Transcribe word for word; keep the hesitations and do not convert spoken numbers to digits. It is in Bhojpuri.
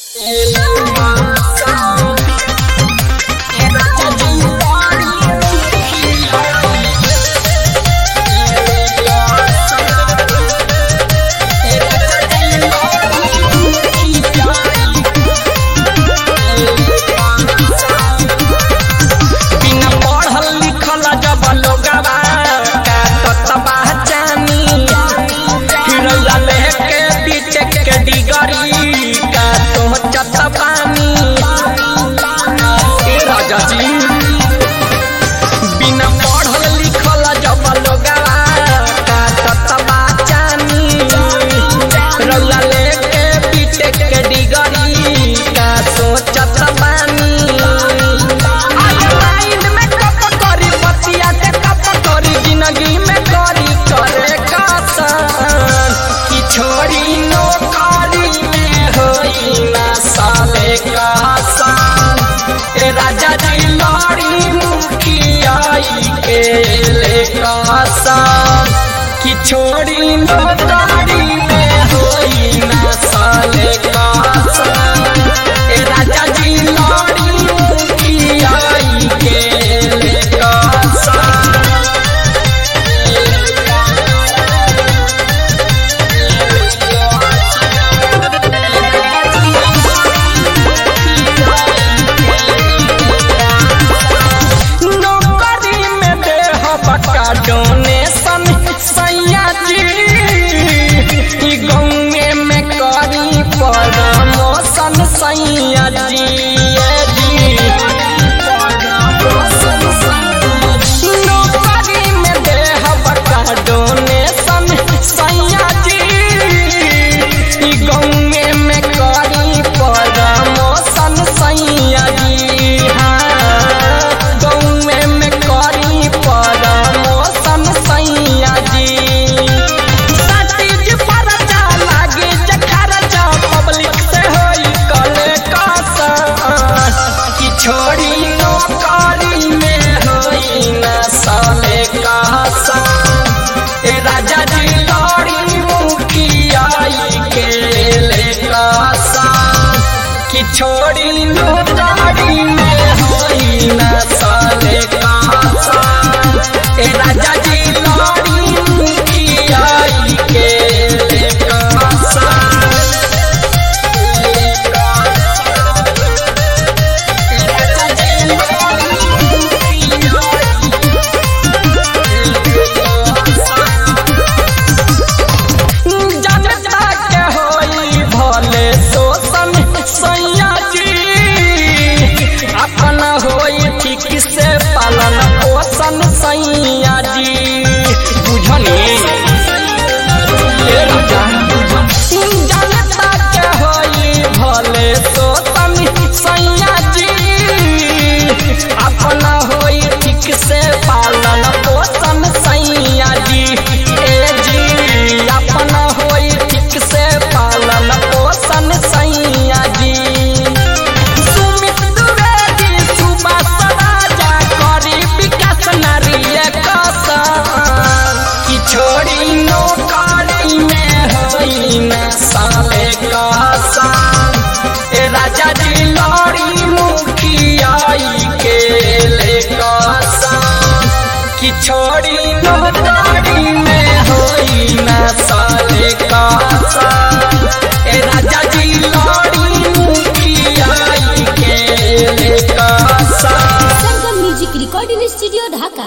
राजा जी लड़ी मुखिया के कि छोड़ी नौकरी में होई ना साले कासा। राजा जी लड़ी मुखिया के डोनेशन सैया जी गौए में करी प्रमोशन सैया जी नौकरी में देह बका डोनेशन सैया जी गौए में करी प्रमोशन सैया जी। हाँ गौए में करी प्रमोशन सैया जी सतीज परचा लागे जखरचा पब्लिक से होई कले कासन कि छोड़ी नौकरी में होई ना साले कासन। राजा जी लड़ी मुखिया के ले कासन कि छोड़ी नौकरी में होई ना साले कासन। राजा जी लड़ी मुखिया के जनता के होई भले शोषण सैया जी अपना होई ठीक से पालन पोषण सैया जी बुझनी। जनता के होई भले शोषण सैया जी अपना होई ठीक से पालन पोषण सैया जी। ए जी अपना होई ठीक से पालन पोषण सैया जी। सुमित द्विवेदी सुभाष राजा करी विकास नारिये कासन कि छोड़ी नौकरी में होई ना साले कासन। राजा जी लड़ी मुखिया के ले कासन कि छोड़ी नौकरी में होई ना साले कासन। राजा जी लड़ी मुखिया के ले कासन। सरगम म्यूजिक रिकॉर्डिंग स्टूडियो ढाका।